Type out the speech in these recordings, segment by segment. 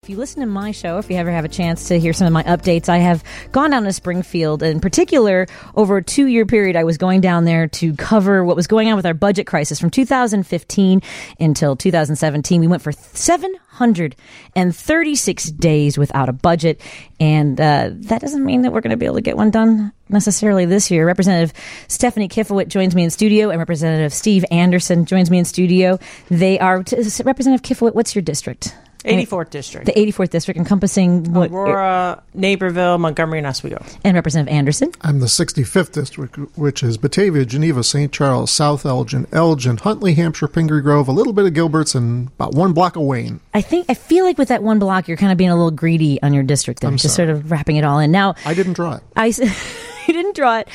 if you listen to my show, if you ever have a chance to hear some of my updates, I have gone down to Springfield. In particular, over a 2-year period, I was going down there to cover what was going on with our budget crisis from 2015 until 2017. We went for 736 days without a budget, and that doesn't mean that we're going to be able to get one done necessarily this year. Representative Stephanie Kifowit joins me in studio, and Representative Steve Anderson joins me in studio. They are Representative Kifowit, what's your district? 84th District. The 84th District, encompassing what? Aurora, Naperville, Montgomery, and Oswego. And Representative Anderson? I'm the 65th District, which is Batavia, Geneva, St. Charles, South Elgin, Huntley, Hampshire, Pingree Grove, a little bit of Gilbert's, and about 1 block of Wayne. I feel like with that 1 block, you're kind of being a little greedy on your district there, just sort of wrapping it all in. Now, I didn't draw it. You didn't draw it.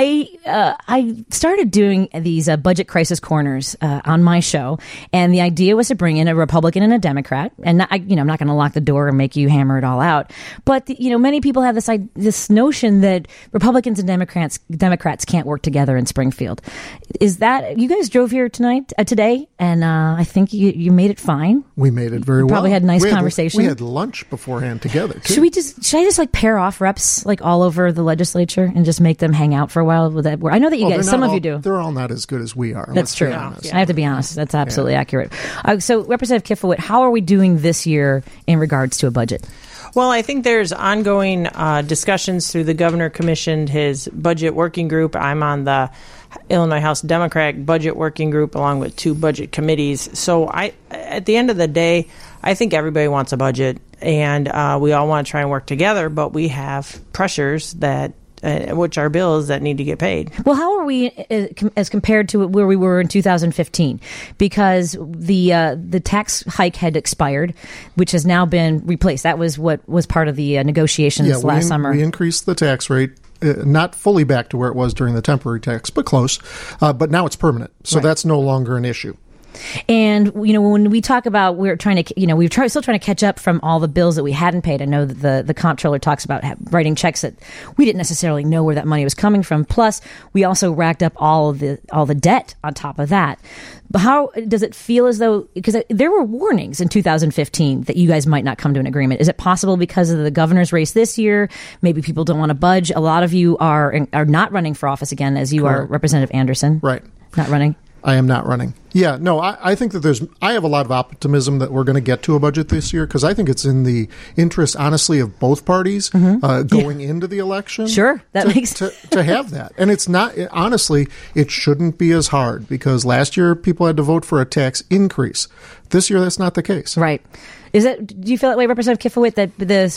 I started doing these budget crisis corners on my show, and the idea was to bring in a Republican and a Democrat. And I'm not going to lock the door and make you hammer it all out. But many people have this notion that Republicans and Democrats can't work together in Springfield. Is that you guys drove here today, and I think you made it fine. We made it very well. Probably had a nice conversation. We had lunch beforehand together, too. Should I just pair off reps all over the legislature and just make them hang out for a while? With that, I know that you guys, some of you do. They're all not as good as we are. That's true. I have to be honest. That's absolutely accurate. So, Representative Kifowit, how are we doing this year in regards to a budget? Well, I think there's ongoing discussions through the governor commissioned his budget working group. I'm on the Illinois House Democratic Budget Working Group along with 2 budget committees. So at the end of the day, I think everybody wants a budget, and we all want to try and work together, but we have pressures that which are bills that need to get paid. Well, how are we as compared to where we were in 2015? Because the tax hike had expired, which has now been replaced. That was what was part of the negotiations last summer. We increased the tax rate. Not fully back to where it was during the temporary tax, but close. But now it's permanent, so that's no longer an issue. And when we talk about still trying to catch up from all the bills that we hadn't paid. I know that the comptroller talks about writing checks that we didn't necessarily know where that money was coming from. Plus, we also racked up all the debt on top of that. But how does it feel as though, because there were warnings in 2015 that you guys might not come to an agreement? Is it possible because of the governor's race this year? Maybe people don't want to budge. A lot of you are not running for office again, as you Correct. are, Representative Anderson. Right. Not running. I am not running. Yeah, no, I think that I have a lot of optimism that we're going to get to a budget this year, because I think it's in the interest, honestly, of both parties going into the election. Sure, that makes to have that. And it's not, honestly, it shouldn't be as hard, because last year people had to vote for a tax increase. This year, that's not the case. Right. Do you feel that way, Representative Kifowit, that the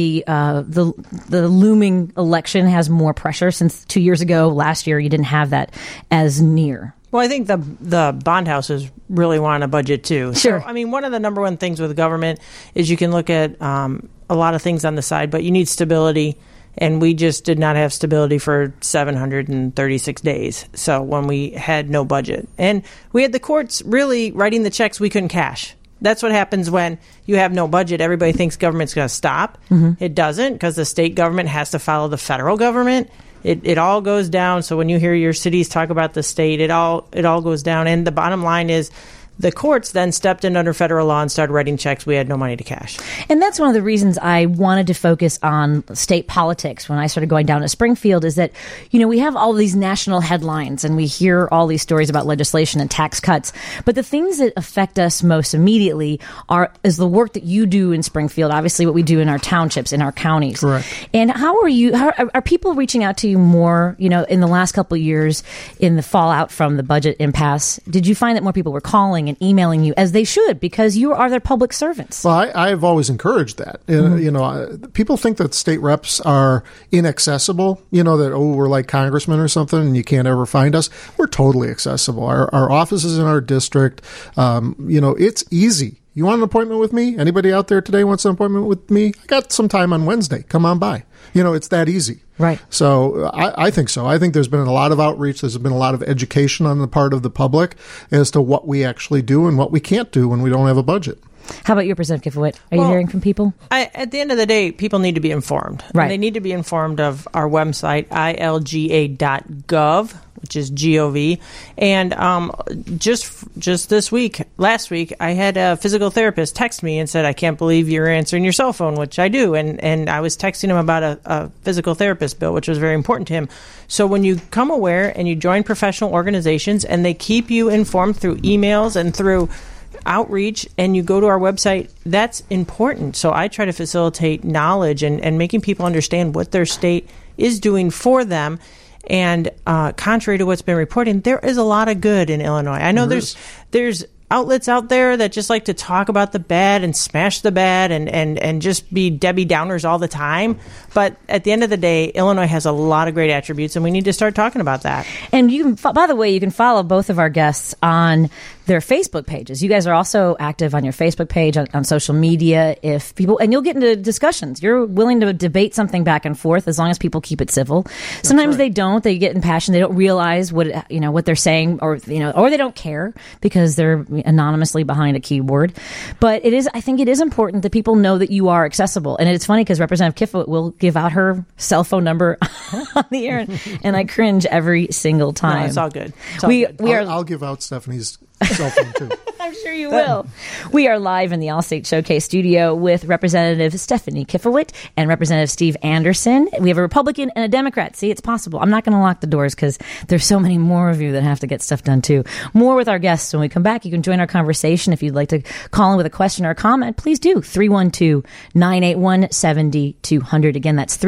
looming election has more pressure since 2 years ago, last year, you didn't have that as near? Well, I think the bond houses really want a budget too. Sure. So, one of the number one things with the government is you can look at a lot of things on the side, but you need stability. And we just did not have stability for 736 days. So when we had no budget, and we had the courts really writing the checks we couldn't cash. That's what happens when you have no budget. Everybody thinks government's going to stop. Mm-hmm. It doesn't, because the state government has to follow the federal government. It all goes down. So when you hear your cities talk about the state, it all goes down. And the bottom line is, the courts then stepped in under federal law and started writing checks we had no money to cash. And that's one of the reasons I wanted to focus on state politics when I started going down to Springfield, is that, we have all these national headlines and we hear all these stories about legislation and tax cuts. But the things that affect us most immediately is the work that you do in Springfield, obviously what we do in our townships, in our counties. Correct. And how are people reaching out to you more, in the last couple of years in the fallout from the budget impasse? Did you find that more people were calling and emailing you, as they should, because you are their public servants? Well, I've always encouraged that. Mm-hmm. People think that state reps are inaccessible, that, we're like congressmen or something and you can't ever find us. We're totally accessible. Our offices in our district, it's easy. You want an appointment with me? Anybody out there today wants an appointment with me? I got some time on Wednesday. Come on by. It's that easy. Right. So I think so. I think there's been a lot of outreach. There's been a lot of education on the part of the public as to what we actually do and what we can't do when we don't have a budget. How about you, Representative Kifowit? Are you hearing from people? At the end of the day, people need to be informed. Right. And they need to be informed of our website, ilga.gov. which is GOV. And just last week, I had a physical therapist text me and said, I can't believe you're answering your cell phone, which I do. And I was texting him about a physical therapist bill, which was very important to him. So when you come aware and you join professional organizations and they keep you informed through emails and through outreach, and you go to our website, that's important. So I try to facilitate knowledge and making people understand what their state is doing for them. And contrary to what's been reported, there is a lot of good in Illinois. I know there's outlets out there that just like to talk about the bad and smash the bad and just be Debbie Downers all the time. But at the end of the day, Illinois has a lot of great attributes, and we need to start talking about that. And you can, by the way, you can follow both of our guests on their Facebook pages. You guys are also active on your Facebook page, on social media. If people, and you'll get into discussions. You're willing to debate something back and forth as long as people keep it civil. Sometimes they don't. They get impassioned. They don't realize what they're saying, or they don't care because they're anonymously behind a keyboard. But I think it is important that people know that you are accessible. And it's funny because Representative Kifowit will give out her cell phone number on the air, and I cringe every single time. No, it's all good. I'll give out Stephanie's cell phone too. I'm sure you will. We are live in the Allstate Showcase studio with Representative Stephanie Kifowit and Representative Steve Anderson. We have a Republican and a Democrat. See, it's possible. I'm not going to lock the doors because there's so many more of you that have to get stuff done too. More with our guests when we come back. You can join our conversation. If you'd like to call in with a question or a comment, please do. 312-981-7200. Again, that's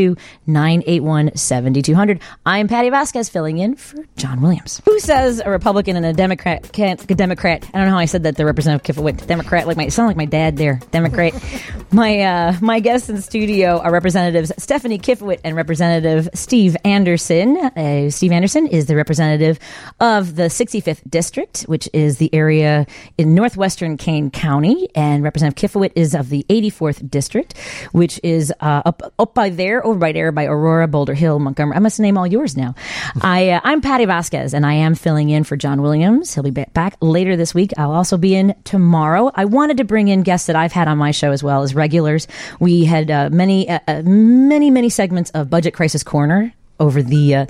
312-981-7200. I'm Patty Vasquez filling in for John Williams. Who says a Republican and a Democrat can't? A Democrat. I don't know how I said that. The Representative Kifowit, Democrat. Sound like my dad there. Democrat. My guests in the studio are Representatives Stephanie Kifowit and Representative Steve Anderson. Steve Anderson is the representative of the 65th District, which is the area in northwestern Kane County, and Representative Kifowit is of the 84th District, which is up by there, over right there by Aurora, Boulder Hill, Montgomery. I must name all yours now. I'm Patty Vasquez, and I am filling in for John Williams. He'll be back later this week. I'll also be in tomorrow. I wanted to bring in guests that I've had on my show as well as regulars. We had many segments of Budget Crisis Corner over the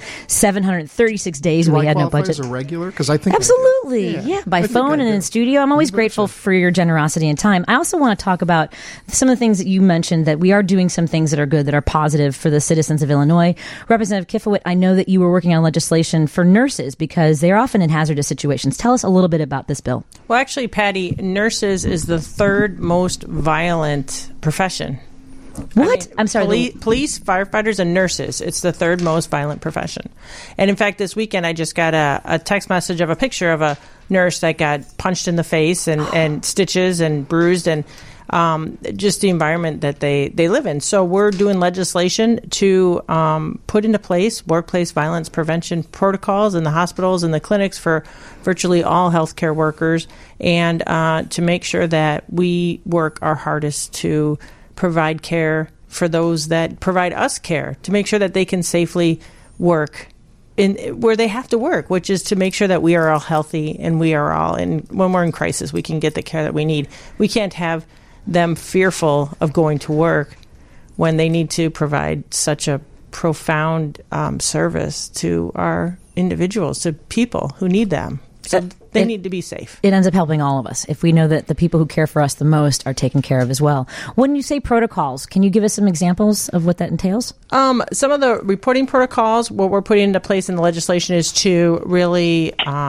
736 days we had no budget. As a regular? Because I think absolutely, yeah. By phone and in studio. I'm always grateful for your generosity and time. I also want to talk about some of the things that you mentioned, that we are doing some things that are good, that are positive for the citizens of Illinois. Representative Kifowit, I know that you were working on legislation for nurses because they're often in hazardous situations. Tell us a little bit about this bill. Well, actually, Patty, nurses is the third most violent profession. What? I'm sorry. Police, firefighters, and nurses. It's the third most violent profession. And in fact, this weekend I just got a text message of a picture of a nurse that got punched in the face and stitches and bruised, and just the environment that they live in. So we're doing legislation to put into place workplace violence prevention protocols in the hospitals and the clinics for virtually all healthcare workers, and to make sure that we work our hardest to provide care for those that provide us care, to make sure that they can safely work in where they have to work, which is to make sure that we are all healthy and we are all, and when we're in crisis, we can get the care that we need. We can't have them fearful of going to work when they need to provide such a profound service to our individuals, to people who need them. So they need to be safe. It ends up helping all of us if we know that the people who care for us the most are taken care of as well. When you say protocols, can you give us some examples of what that entails? Some of the reporting protocols, what we're putting into place in the legislation is to really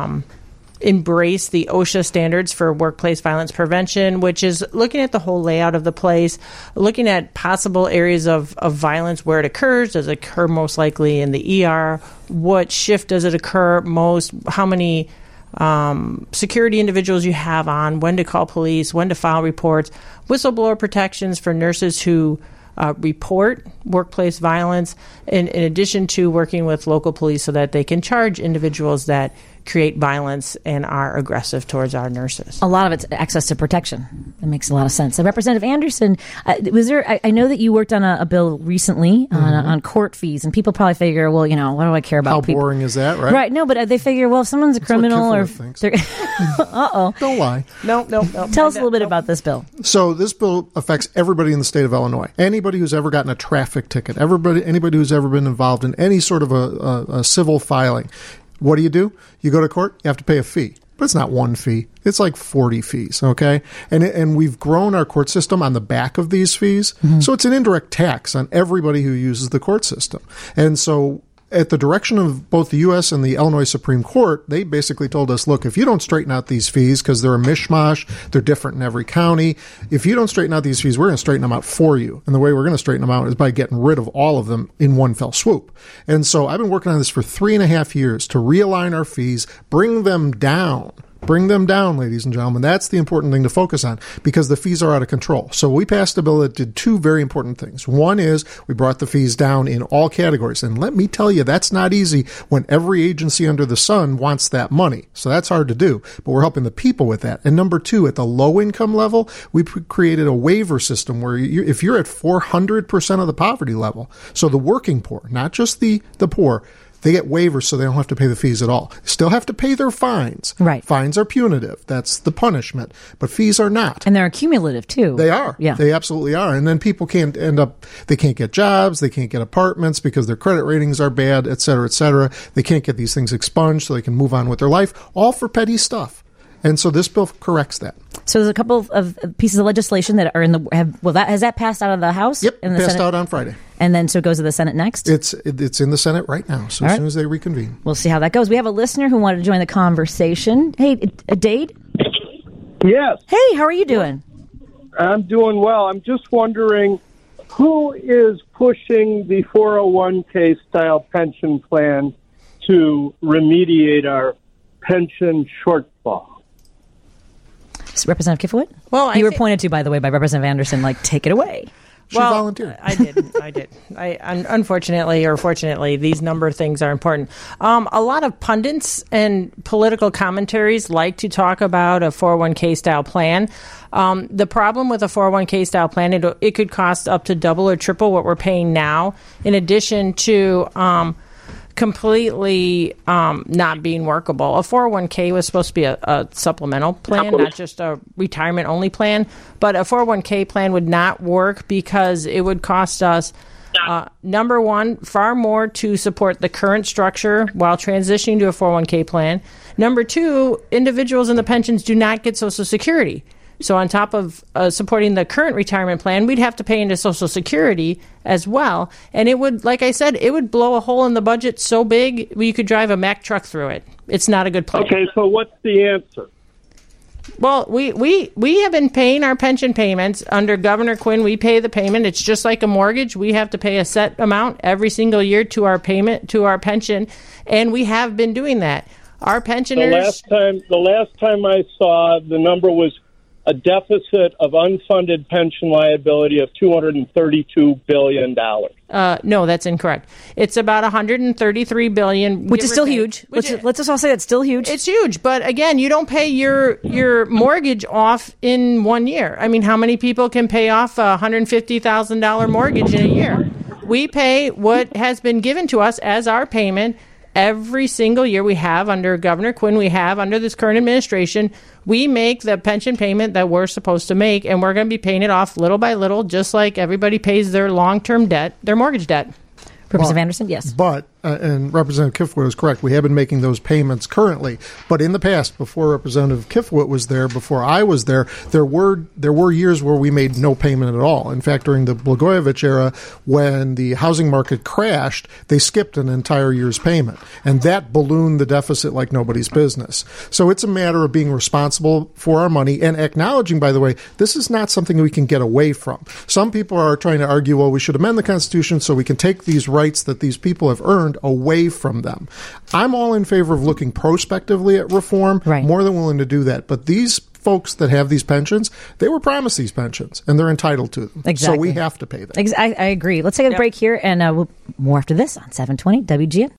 embrace the OSHA standards for workplace violence prevention, which is looking at the whole layout of the place, looking at possible areas of violence where it occurs. Does it occur most likely in the ER? What shift does it occur most? How many security individuals you have on, when to call police, when to file reports, whistleblower protections for nurses who report workplace violence, in addition to working with local police so that they can charge individuals that create violence and are aggressive towards our nurses. A lot of it's access to protection. That makes a lot of sense. So Representative Anderson, was there? I know that you worked on a bill recently on court fees, and people probably figure, well, what do I care about? How people? Boring is that, right? Right. No, but they figure, well, if someone's a criminal or Don't lie. No. Tell us a little bit about this bill. So this bill affects everybody in the state of Illinois. Anybody who's ever gotten a traffic ticket, anybody who's ever been involved in any sort of a civil filing. What do? You go to court, you have to pay a fee. But it's not one fee. It's like 40 fees, okay? And we've grown our court system on the back of these fees. Mm-hmm. So it's an indirect tax on everybody who uses the court system. And so at the direction of both the U.S. and the Illinois Supreme Court, they basically told us, look, if you don't straighten out these fees, because they're a mishmash, they're different in every county, if you don't straighten out these fees, we're going to straighten them out for you. And the way we're going to straighten them out is by getting rid of all of them in one fell swoop. And so I've been working on this for 3.5 years to realign our fees, bring them down. Bring them down, ladies and gentlemen. That's the important thing to focus on because the fees are out of control. So we passed a bill that did two very important things. One is we brought the fees down in all categories. And let me tell you, that's not easy when every agency under the sun wants that money. So that's hard to do, but we're helping the people with that. And number two, at the low income level, we created a waiver system where if you're at 400% of the poverty level, so the working poor, not just the poor, they get waivers so they don't have to pay the fees at all. Still have to pay their fines. Right. Fines are punitive. That's the punishment. But fees are not. And they're cumulative, too. They are. Yeah. They absolutely are. And then people can't they can't get jobs, they can't get apartments because their credit ratings are bad, et cetera, et cetera. They can't get these things expunged so they can move on with their life, all for petty stuff. And so this bill corrects that. So there's a couple of pieces of legislation that are in the has that passed out of the House? Yep, in the passed Senate? out on Friday. And then so it goes to the Senate next? It's in the Senate right now, so as soon as they reconvene. We'll see how that goes. We have a listener who wanted to join the conversation. Hey, Dade? Yes. Hey, how are you doing? I'm doing well. I'm just wondering, who is pushing the 401k style pension plan to remediate our pension shortfall? Representative Kifowit? Well, you were pointed to, by the way, by Representative Anderson, like, take it away. She volunteered. I did. Unfortunately or fortunately, these number things are important. A lot of pundits and political commentaries like to talk about a 401k style plan. The problem with a 401k style plan, it could cost up to double or triple what we're paying now, in addition to completely not being workable. A 401k was supposed to be a supplemental plan, not just a retirement only plan. But a 401k plan would not work because it would cost us, number one, far more to support the current structure while transitioning to a 401k plan. Number two, individuals in the pensions do not get Social Security. So on top of supporting the current retirement plan, we'd have to pay into Social Security as well. And it would, like I said, it would blow a hole in the budget so big you could drive a Mack truck through it. It's not a good plan. Okay, so what's the answer? Well, we have been paying our pension payments under Governor Quinn. We pay the payment. It's just like a mortgage. We have to pay a set amount every single year to our payment, to our pension, and we have been doing that. Our pensioners. The last time I saw, the number was a deficit of unfunded pension liability of $232 billion. No, that's incorrect. It's about $133 billion, which is still huge. Let's just all say it's still huge. It's huge, but again, you don't pay your mortgage off in 1 year. I mean, how many people can pay off a $150,000 mortgage in a year? We pay what has been given to us as our payment every single year. We have under Governor Quinn, we have under this current administration, we make the pension payment that we're supposed to make, and we're going to be paying it off little by little, just like everybody pays their long-term debt, their mortgage debt. Representative Anderson, yes. But, and Representative Kifowit is correct, we have been making those payments currently. But in the past, before Representative Kifowit was there, before I was there were years where we made no payment at all. In fact, during the Blagojevich era, when the housing market crashed, they skipped an entire year's payment. And that ballooned the deficit like nobody's business. So it's a matter of being responsible for our money and acknowledging, by the way, this is not something we can get away from. Some people are trying to argue, well, we should amend the Constitution so we can take these rights that these people have earned away from them. I'm all in favor of looking prospectively at reform, more than willing to do that. But these folks that have these pensions, they were promised these pensions, and they're entitled to them. Exactly. So we have to pay them. I agree. Let's take a break here, and we'll more after this on 720 WGN.